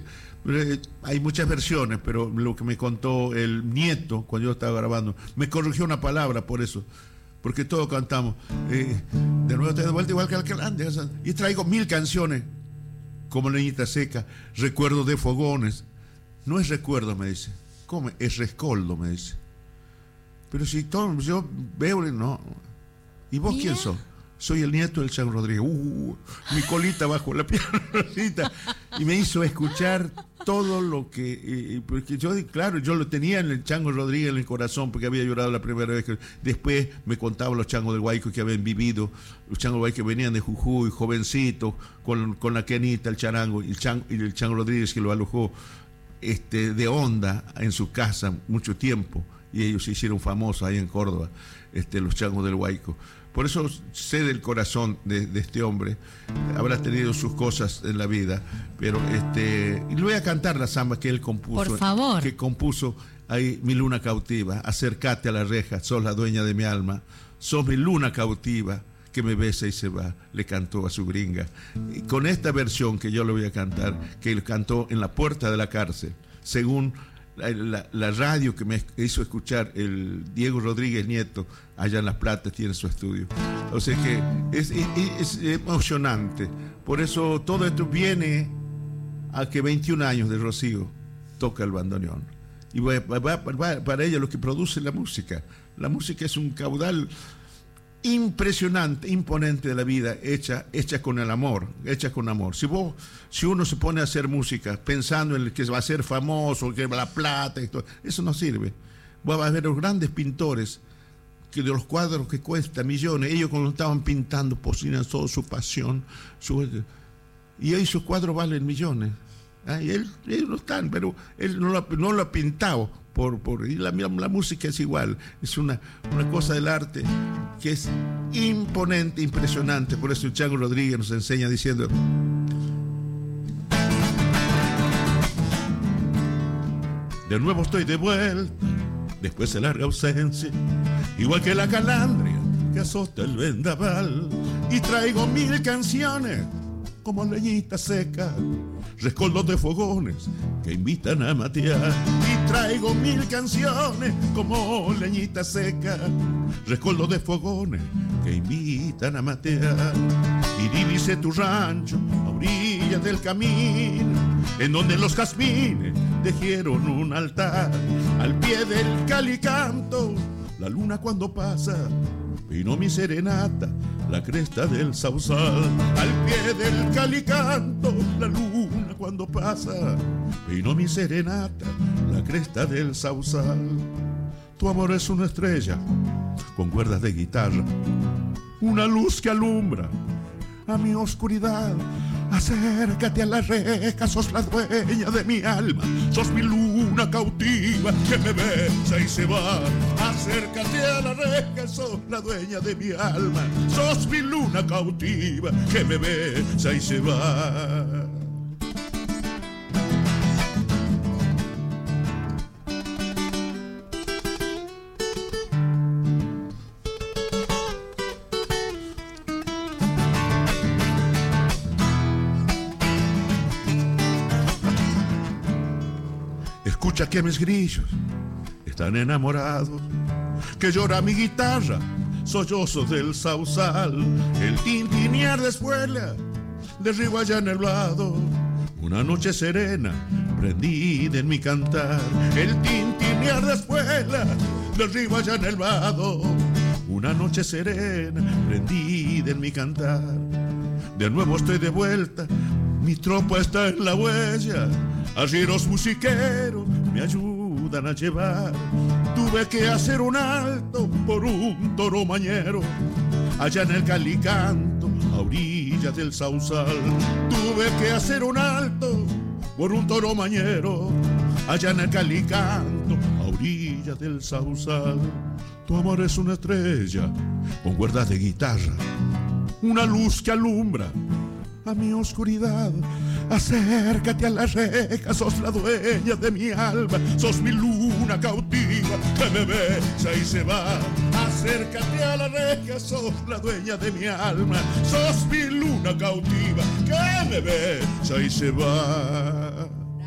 Hay muchas versiones, pero lo que me contó el nieto cuando yo estaba grabando, me corrigió una palabra por eso, porque todos cantamos de nuevo te de vuelta igual que Alcalá, y traigo 1000 canciones como leñita seca, recuerdo de fogones. No es recuerdo, me dice. ¿Cómo? Es rescoldo, me dice. Pero si todo, yo veo, no. ¿Y vos quién sos? Soy el nieto del Chango Rodríguez. Mi colita bajo la piernita. Y me hizo escuchar todo lo que... porque yo, claro, yo lo tenía en el Chango Rodríguez en el corazón, porque había llorado la primera vez. Después me contaban los changos del Guayco que habían vivido, los changos del Guayco que venían de Jujuy, jovencitos, con la quenita, el charango, y el Chango Rodríguez que lo alojó de onda en su casa mucho tiempo. Y ellos se hicieron famosos ahí en Córdoba, los changos del Guayco. Por eso sé del corazón de este hombre. Habrá tenido sus cosas en la vida, pero y le voy a cantar la samba que él compuso. Por favor. Que compuso ahí, mi luna cautiva. Acércate a la reja, sos la dueña de mi alma. Sos mi luna cautiva que me besa y se va, le cantó a su gringa. Y con esta versión que yo le voy a cantar, que él cantó en la puerta de la cárcel, según la radio que me hizo escuchar el Diego Rodríguez Nieto, allá en Las Plata, tiene su estudio. O sea que es emocionante. Por eso todo esto viene a que 21 años de Rocío toca el bandoneón. Y para ella lo que produce la música. La música es un caudal impresionante, imponente de la vida, hecha con el amor, hecha con amor. Si uno se pone a hacer música pensando en el que va a ser famoso, que la plata y todo, eso no sirve. Va a ver los grandes pintores que de los cuadros que cuestan millones, ellos cuando estaban pintando ponían toda su pasión, y hoy sus cuadros valen millones. Y ellos no están, pero él no lo ha pintado. Y la música es igual, es una cosa del arte que es imponente, impresionante. Por eso el Chango Rodríguez nos enseña diciendo: de nuevo estoy de vuelta, después de larga ausencia, igual que la calandria que azota el vendaval, y traigo 1000 canciones como leñita seca, rescoldos de fogones que invitan a matear. Y traigo 1000 canciones como leñita seca, rescoldos de fogones que invitan a matear. Y divise tu rancho a orillas del camino, en donde los jazmines tejieron un altar. Al pie del calicanto, la luna cuando pasa, vino mi serenata, la cresta del sausal. Al pie del calicanto, la luna cuando pasa, vino mi serenata, la cresta del sausal. Tu amor es una estrella con cuerdas de guitarra, una luz que alumbra a mi oscuridad. Acércate a la reja, sos la dueña de mi alma, sos mi luna cautiva que me besa y se va. Acércate a la reja, sos la dueña de mi alma, sos mi luna cautiva que me besa y se va. Escucha que mis grillos están enamorados, que llora mi guitarra, sollozos del sausal, el tintinear de espuela de río allá en el lado, una noche serena prendida en mi cantar. El tintinear de espuela de río allá en el lado, una noche serena prendida en mi cantar. De nuevo estoy de vuelta, mi tropa está en la huella, arrieros musiqueros me ayudan a llevar. Tuve que hacer un alto por un toro mañero, allá en el Calicanto, a orillas del sausal. Tuve que hacer un alto por un toro mañero, allá en el Calicanto, a orillas del sausal. Tu amor es una estrella con cuerdas de guitarra, una luz que alumbra a mi oscuridad. Acércate a la reja, sos la dueña de mi alma, sos mi luna cautiva que me besa y se va. Acércate a la reja, sos la dueña de mi alma, sos mi luna cautiva, que me besa y se va.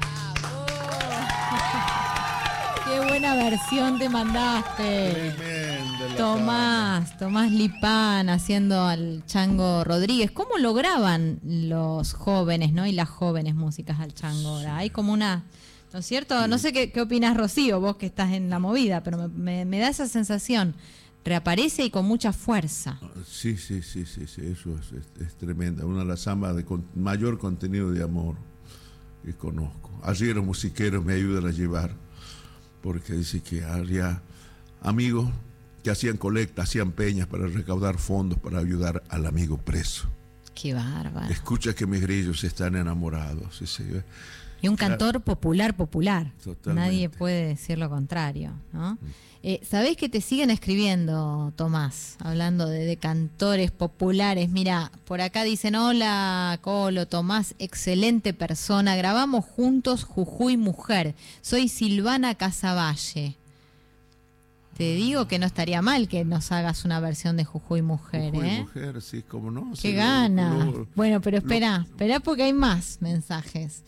Qué buena versión te mandaste. Tremenda. Tomás Lipán haciendo al Chango Rodríguez. ¿Cómo lo graban los jóvenes, ¿no? Y las jóvenes músicas al Chango ahora? Hay como una, ¿no es cierto? Sí. No sé qué opinas, Rocío, vos que estás en la movida, pero me da esa sensación. Reaparece y con mucha fuerza. Sí, eso es tremenda. Una de las zambas de mayor contenido de amor que conozco. Allí los musiqueros me ayudan a llevar, porque dice que había amigos que hacían colectas, hacían peñas para recaudar fondos para ayudar al amigo preso. Qué bárbaro. Escucha que mis grillos están enamorados. Y un cantor popular. Totalmente. Nadie puede decir lo contrario, ¿no? ¿Sabés que te siguen escribiendo, Tomás? Hablando de cantores populares. Mira, por acá dicen: hola, Colo, Tomás, excelente persona. Grabamos juntos Jujuy Mujer. Soy Silvana Casavalle. Te digo que no estaría mal que nos hagas una versión de Jujuy Mujer, Jujuy Mujer, sí, cómo no. Qué sí, gana. Bueno, pero espera porque hay más mensajes.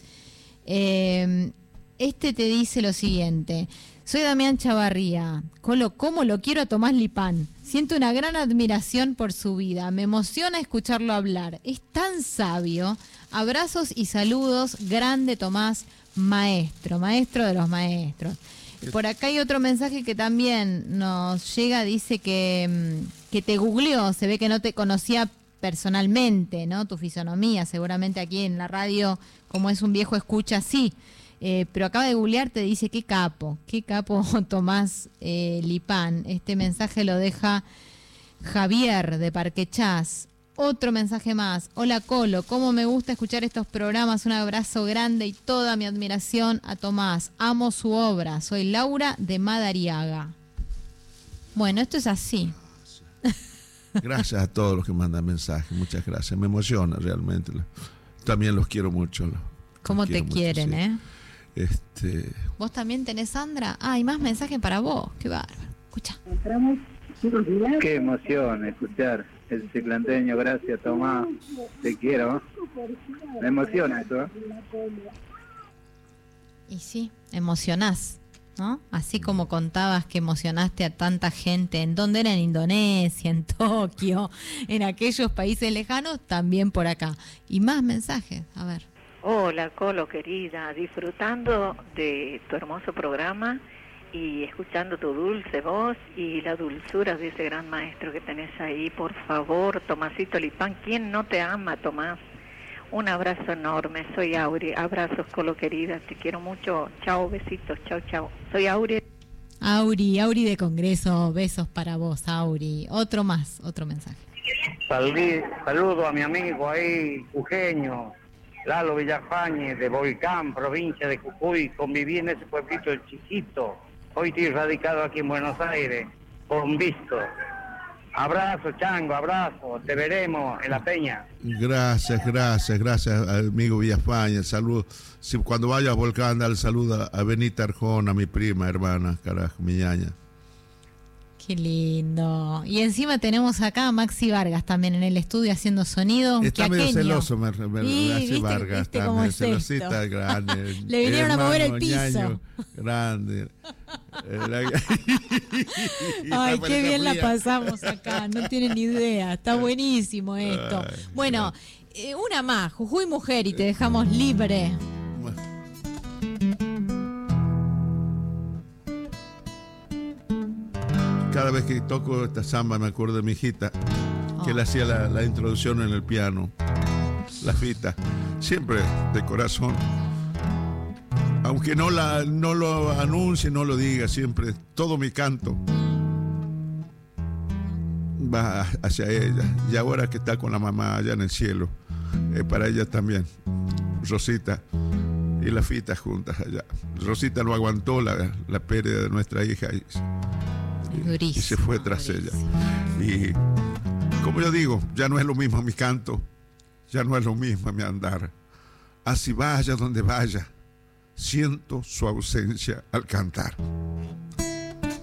Este te dice lo siguiente: soy Damián Chavarría. Colo, ¿cómo lo quiero a Tomás Lipán? Siento una gran admiración por su vida. Me emociona escucharlo hablar. Es tan sabio. Abrazos y saludos. Grande Tomás, maestro de los maestros. Por acá hay otro mensaje que también nos llega. Dice que te googleó. Se ve que no te conocía personalmente, ¿no? Tu fisonomía. Seguramente aquí en la radio, como es un viejo escucha, sí. Pero acaba de googlear, te dice qué capo Tomás Lipán. Este mensaje lo deja Javier de Parque Chas. Otro mensaje más: hola Colo, cómo me gusta escuchar estos programas, un abrazo grande y toda mi admiración a Tomás, amo su obra, soy Laura de Madariaga. Bueno, esto es así. Gracias a todos los que mandan mensajes, muchas gracias, me emociona realmente, también los quiero mucho. ¿Cómo te quieren, mucho, sí. ¿Vos también tenés, Sandra? Hay más mensajes para vos, qué bárbaro. Escucha. Qué emoción escuchar el ciclanteño. Gracias, Tomás, te quiero. Me emociona eso, Y sí, emocionás, ¿no? Así como contabas que emocionaste a tanta gente, ¿en dónde era? En Indonesia, en Tokio, en aquellos países lejanos, también por acá. Y más mensajes, a ver. Hola, Colo, querida, disfrutando de tu hermoso programa y escuchando tu dulce voz y la dulzura de ese gran maestro que tenés ahí. Por favor, Tomasito Lipán, ¿quién no te ama, Tomás? Un abrazo enorme, soy Auri. Abrazos, Colo, querida, te quiero mucho. Chao, besitos, chao. Soy Auri. Auri de Congreso, besos para vos, Auri. Otro mensaje. Saludo a mi amigo ahí, jujeño, Lalo Villafañez, de Volcán, provincia de Jujuy. Conviví en ese pueblito chiquito. Hoy estoy radicado aquí en Buenos Aires, por un visto. Abrazo, Chango, abrazo. Te veremos en la peña. Gracias, amigo Villafañez. Saludos. Si cuando vaya a Volcán, dale saludo a Benita Arjona, mi prima, hermana, carajo, mi ñaña. Qué lindo. Y encima tenemos acá a Maxi Vargas también en el estudio haciendo sonido. Está medio celoso, Maxi Vargas. Está medio celosita, grande. Le vinieron a mover el piso. Ñaño, grande. Ay, qué bien la pasamos acá. No tienen idea. Está buenísimo esto. Bueno, una más. Jujuy Mujer y te dejamos libre. Cada vez que toco esta samba me acuerdo de mi hijita, que le hacía la introducción en el piano, la fita, siempre de corazón. Aunque no lo anuncie, no lo diga, siempre todo mi canto va hacia ella. Y ahora que está con la mamá allá en el cielo, para ella también, Rosita y la fita juntas allá. Rosita no aguantó la pérdida de nuestra hija y se fue tras ella. Y como yo digo, ya no es lo mismo mi canto, ya no es lo mismo mi andar. Así vaya donde vaya, siento su ausencia al cantar.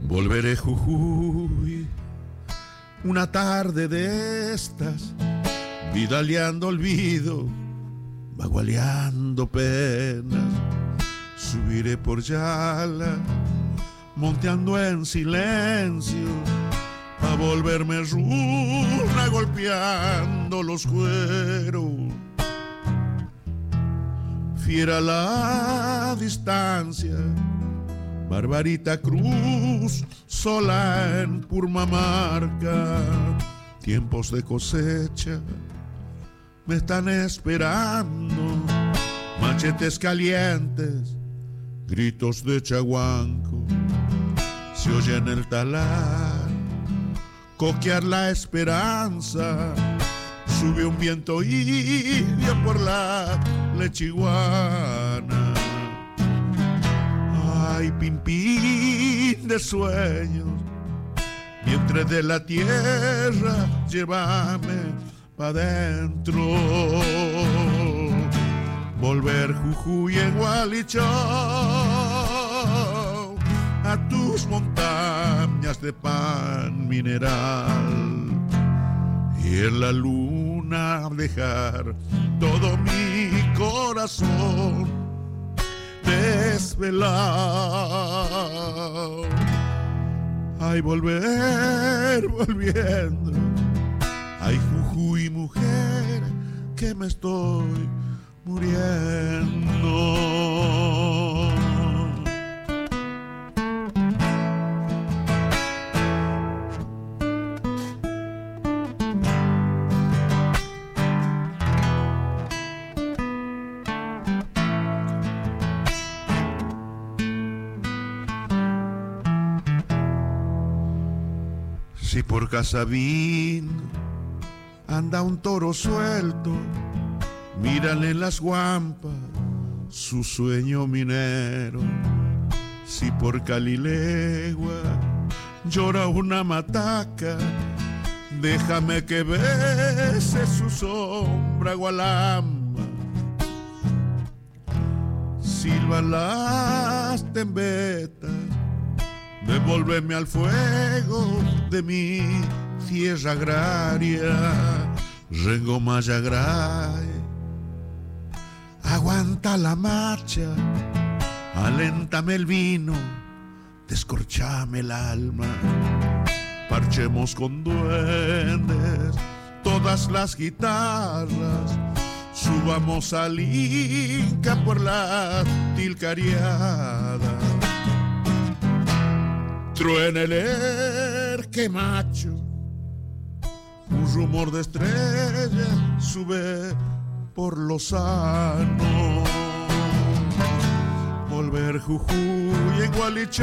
Volveré Jujuy, una tarde de estas, vidaleando olvido, bagualeando penas. Subiré por Yala, monteando en silencio, a volverme runa golpeando los cueros. Fiera la distancia, Barbarita Cruz, sola en Purmamarca. Tiempos de cosecha me están esperando, machetes calientes, gritos de chaguanco. Se oye en el talar coquear la esperanza. Sube un viento indio por la lechiguana. Ay, pimpín de sueños, vientre de la tierra, llévame pa' dentro. Volver Jujuy en Gualichao, a tus montañas de pan mineral, y en la luna dejar todo mi corazón desvelado. Ay, volviendo. Ay, Jujuy, mujer, que me estoy muriendo. Si por Casabín anda un toro suelto, mírale en las guampas su sueño minero. Si por Calilegua llora una mataca, déjame que bese su sombra gualamba. Silban las tembetas, devuélveme al fuego de mi tierra agraria. Rengo Mayagray, aguanta la marcha, aléntame el vino, descorchame el alma. Parchemos con duendes todas las guitarras, subamos al Inca por la tilcariada. Truena el erque macho, un rumor de estrellas sube por Lozano. Volver Jujuy en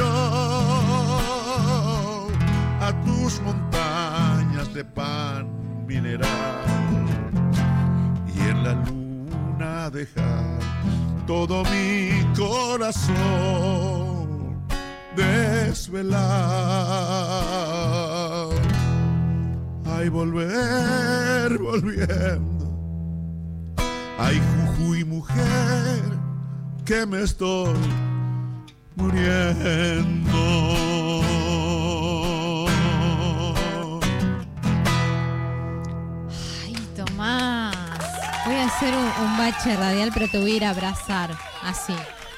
Gualichao, a tus montañas de pan mineral, y en la luna dejar todo mi corazón desvelado. Ay, volviendo. Ay, Jujuy, mujer, que me estoy muriendo. Ay, Tomás, voy a hacer un bache radial, pero te voy a ir a abrazar, así.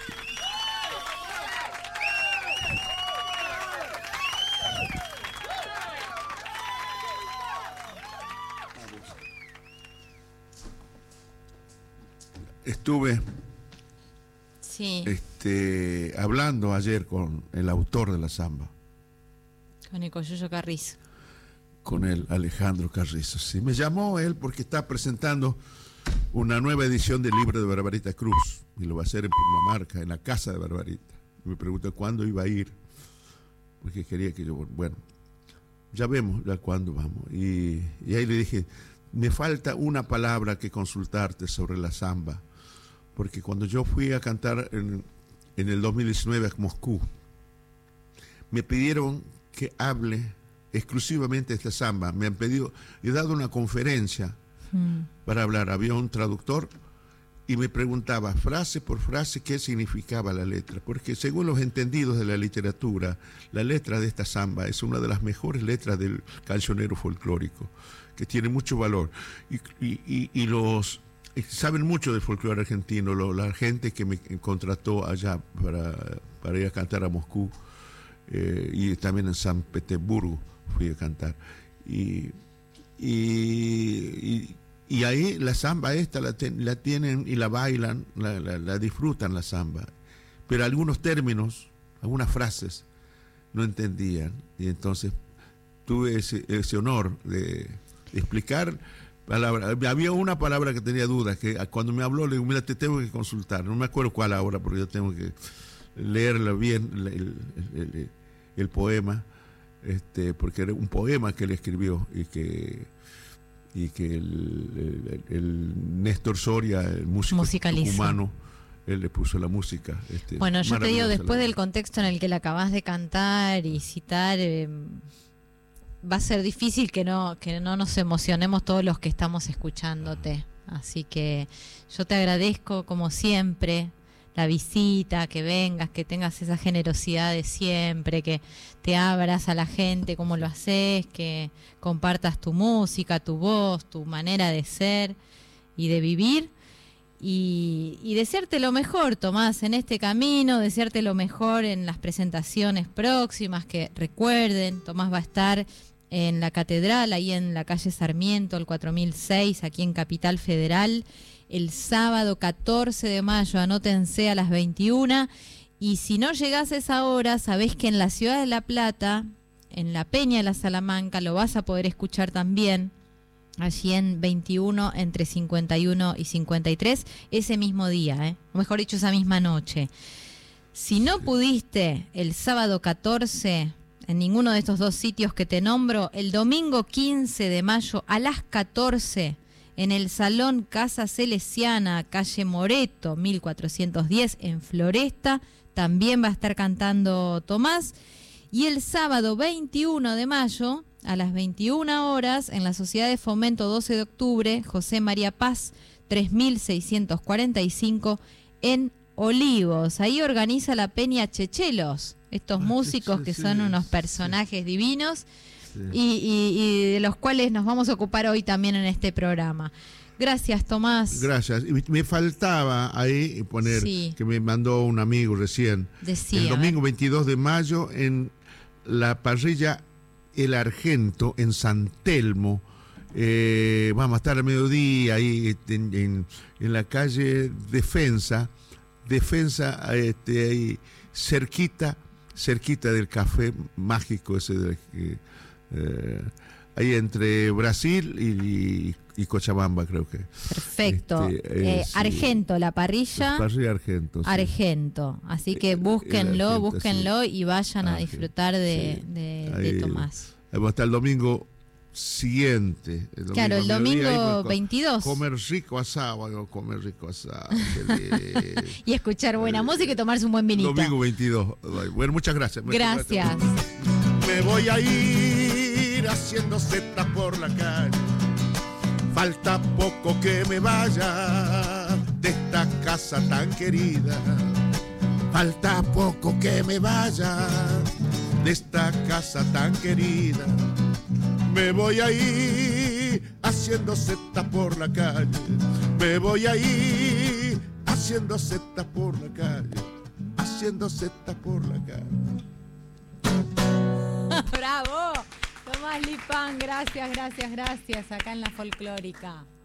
Estuve sí. Hablando ayer con el autor de la samba. Con el Coyuyo Carrizo. Con el Alejandro Carrizo. Sí, me llamó él porque está presentando una nueva edición del libro de Barbarita Cruz. Y lo va a hacer en Purmamarca, en la casa de Barbarita. Me preguntó cuándo iba a ir. Porque quería que yo... Bueno, ya vemos ya cuándo vamos. Y ahí le dije, me falta una palabra que consultarte sobre la samba. Porque cuando yo fui a cantar en el 2019 a Moscú, me pidieron que hable exclusivamente de esta samba. Me han pedido, he dado una conferencia para hablar. Había un traductor y me preguntaba frase por frase qué significaba la letra, porque según los entendidos de la literatura, la letra de esta samba es una de las mejores letras del cancionero folclórico, que tiene mucho valor. Y los saben mucho del folclore argentino, la gente que me contrató allá para ir a cantar a Moscú, y también en San Petersburgo fui a cantar. Y ahí la samba esta la tienen y la bailan, la disfrutan la samba. Pero algunos términos, algunas frases no entendían. Y entonces tuve ese honor de explicar palabras. Había una palabra que tenía dudas, que cuando me habló le digo, mira, te tengo que consultar. No me acuerdo cuál ahora, porque yo tengo que leerla bien, el poema, porque era un poema que él escribió y que el Néstor Soria, el músico humano, él le puso la música. Bueno, yo te digo, después del contexto en el que le acabas de cantar y citar, va a ser difícil que no nos emocionemos todos los que estamos escuchándote. Así que yo te agradezco como siempre la visita, que vengas, que tengas esa generosidad de siempre, que te abras a la gente como lo haces, que compartas tu música, tu voz, tu manera de ser y de vivir. Y desearte lo mejor, Tomás, en este camino, desearte lo mejor en las presentaciones próximas, que recuerden, Tomás va a estar en la Catedral, ahí en la calle Sarmiento, el 4006, aquí en Capital Federal, el sábado 14 de mayo, anótense a las 21, y si no llegás a esa hora, sabés que en la ciudad de La Plata, en la Peña de la Salamanca, lo vas a poder escuchar también, allí en 21, entre 51 y 53, ese mismo día, o mejor dicho, esa misma noche. Si no pudiste el sábado 14 en ninguno de estos dos sitios que te nombro, el domingo 15 de mayo a las 14, en el Salón Casa Celesiana, calle Moreto, 1410, en Floresta, también va a estar cantando Tomás. Y el sábado 21 de mayo, a las 21 horas, en la Sociedad de Fomento 12 de octubre, José María Paz, 3645, en Olivos. Ahí organiza la Peña Chechelos, estos músicos que son unos personajes divinos. Y de los cuales nos vamos a ocupar hoy también en este programa. Gracias, Tomás. Gracias. Y me faltaba ahí poner, que me mandó un amigo recién. Decía, el domingo 22 de mayo en la parrilla El Argento, en San Telmo. Vamos a estar al mediodía ahí en la calle Defensa, ahí cerquita del café mágico ese de ahí entre Brasil y Cochabamba, creo que. Perfecto. Argento, la parrilla. Argento. Sí. Argento. Así que búsquenlo sí. Y vayan a disfrutar de Tomás. Hasta el domingo siguiente. El domingo 22. Comer rico asado. Y escuchar buena música y tomarse un buen vinito. Domingo 22. Bueno, muchas gracias. Gracias. Me voy a ir haciendo setas por la calle. Falta poco que me vaya de esta casa tan querida. Falta poco que me vaya de esta casa tan querida. Me voy a ir haciendo setas por la calle. Me voy a ir haciendo setas por la calle. Haciendo setas por la calle. ¡Bravo! Tomás Lipán, gracias, acá en La Folclórica.